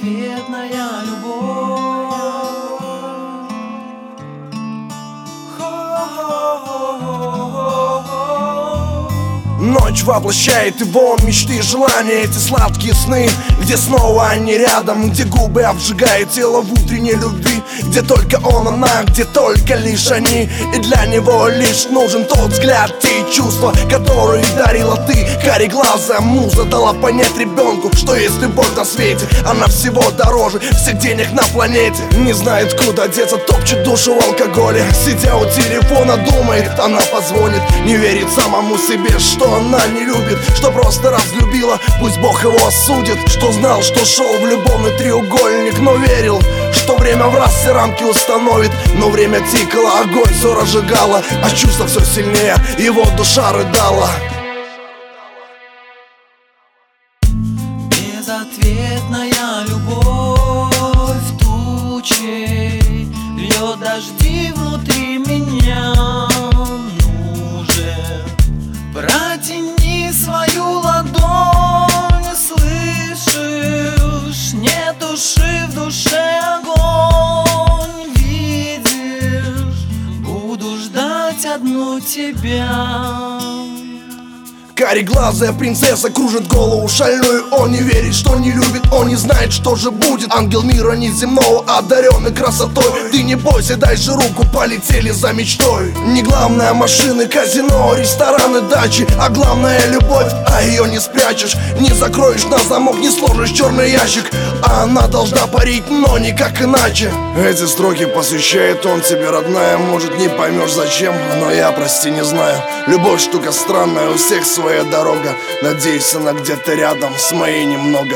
Безответная любовь. Ночь воплощает его мечты и желания, эти сладкие сны, где снова они рядом, где губы обжигают тело в утренней любви, где только он, она, где только лишь они. И для него лишь нужен тот взгляд, те чувства, которые дарила ты. Кареглазая муза дала понять ребенку, что есть любовь на свете, она всего дороже всех денег на планете. Не знает, куда деться, топчет душу в алкоголе, сидя у телефона думает, она позвонит. Не верит самому себе, что она не любит, что просто разлюбила, пусть Бог его осудит. Что знал, что шел в любовный треугольник, но верил, что время в раз все рамки установит. Но время тикало, огонь все разжигало, а чувство все сильнее, его душа рыдала. Безответная любовь тучей льет дожди внутри меня. Ну же, протяни свою ладонь, слышишь? Не туши в душе огонь, видишь? Буду ждать одну тебя. Кареглазая принцесса кружит голову шальную. Он не верит, что не любит, он не знает, что же будет. Ангел мира неземного, одаренный красотой. Ты не бойся, дай же руку, полетели за мечтой. Не главное машины, казино, рестораны, дачи, а главное любовь, а ее не спрячешь. Не закроешь на замок, не сложишь черный ящик, а она должна парить, но никак иначе. Эти строки посвящает он тебе, родная. Может, не поймешь зачем, но я, прости, не знаю. Любовь штука странная, у всех своя дорога. Надеюсь, она где-то рядом с моей немного.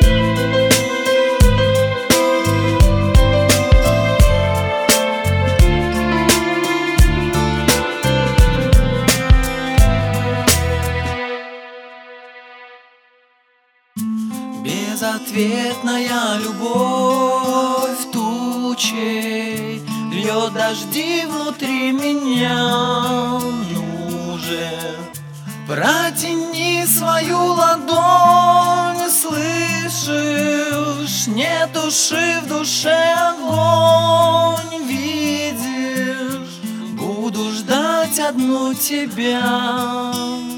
Безответная любовь тучей льет дожди внутри меня. Ну же, протяни свою ладонь, слышишь? Не туши в душе огонь, видишь? Буду ждать одну тебя.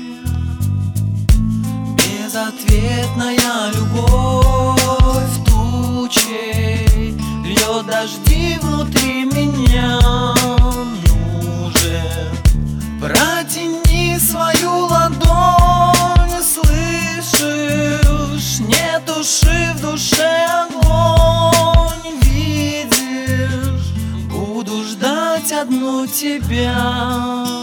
Безответная любовь тучей льет дожди внутри меня. Ну же, протяни свою ладонь, слышишь? Не туши в душе огонь, видишь? Буду ждать одну тебя.